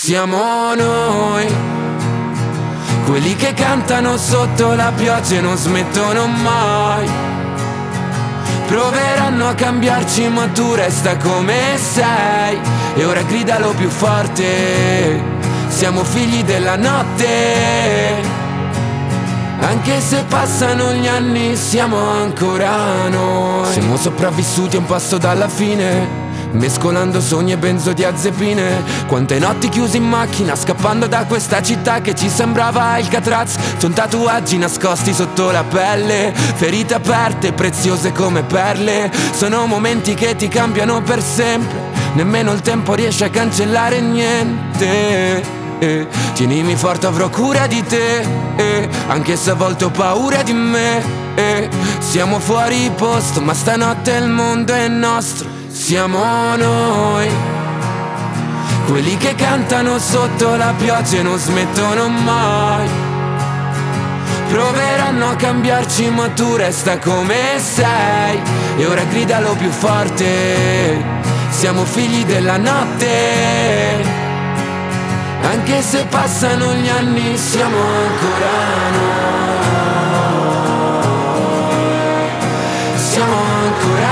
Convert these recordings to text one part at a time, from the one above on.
Siamo noi, quelli che cantano sotto la pioggia e non smettono mai. Proveranno a cambiarci ma tu resta come sei. E ora gridalo più forte, siamo figli della notte. Anche se passano gli anni siamo ancora noi. Siamo sopravvissuti a un passo dalla fine, mescolando sogni e benzodiazepine. Quante notti chiusi in macchina, scappando da questa città che ci sembrava Alcatraz. Son tatuaggi nascosti sotto la pelle, ferite aperte, preziose come perle. Sono momenti che ti cambiano per sempre, nemmeno il tempo riesce a cancellare niente. Tienimi forte, avrò cura di te, anche se a volte ho paura di me. Siamo fuori posto, ma stanotte il mondo è nostro. Siamo noi, quelli che cantano sotto la pioggia e non smettono mai. Proveranno a cambiarci ma tu resta come sei. E ora gridalo più forte, siamo figli della notte. Anche se passano gli anni siamo ancora noi. Siamo ancora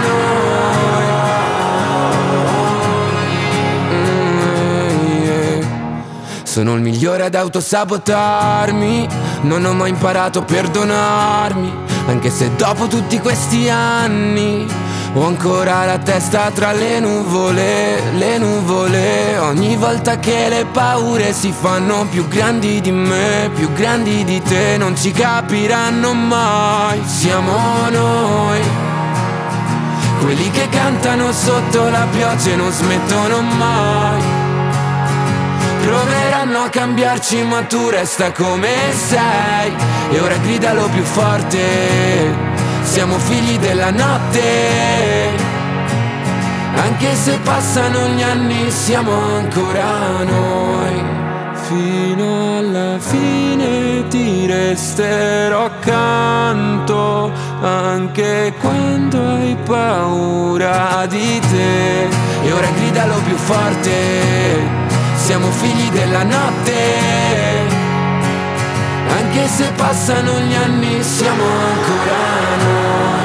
noi. Sono il migliore ad autosabotarmi, non ho mai imparato a perdonarmi. Anche se dopo tutti questi anni ho ancora la testa tra le nuvole, le nuvole. Ogni volta che le paure si fanno più grandi di me, più grandi di te, non ci capiranno mai. Siamo noi, quelli che cantano sotto la pioggia e non smettono mai. Proveranno a cambiarci ma tu resta come sei. E ora gridalo più forte, siamo figli della notte. Anche se passano gli anni siamo ancora noi. Fino alla fine ti resterò accanto, anche quando hai paura di te. E ora gridalo più forte, siamo figli della notte. Anche se passano gli anni siamo ancora noi.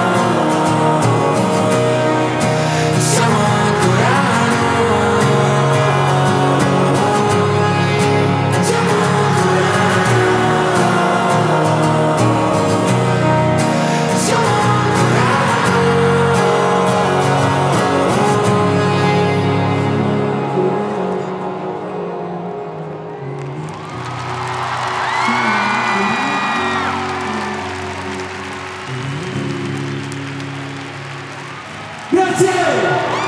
Siamo ancora noi. Siamo ancora noi. Siamo Grazie!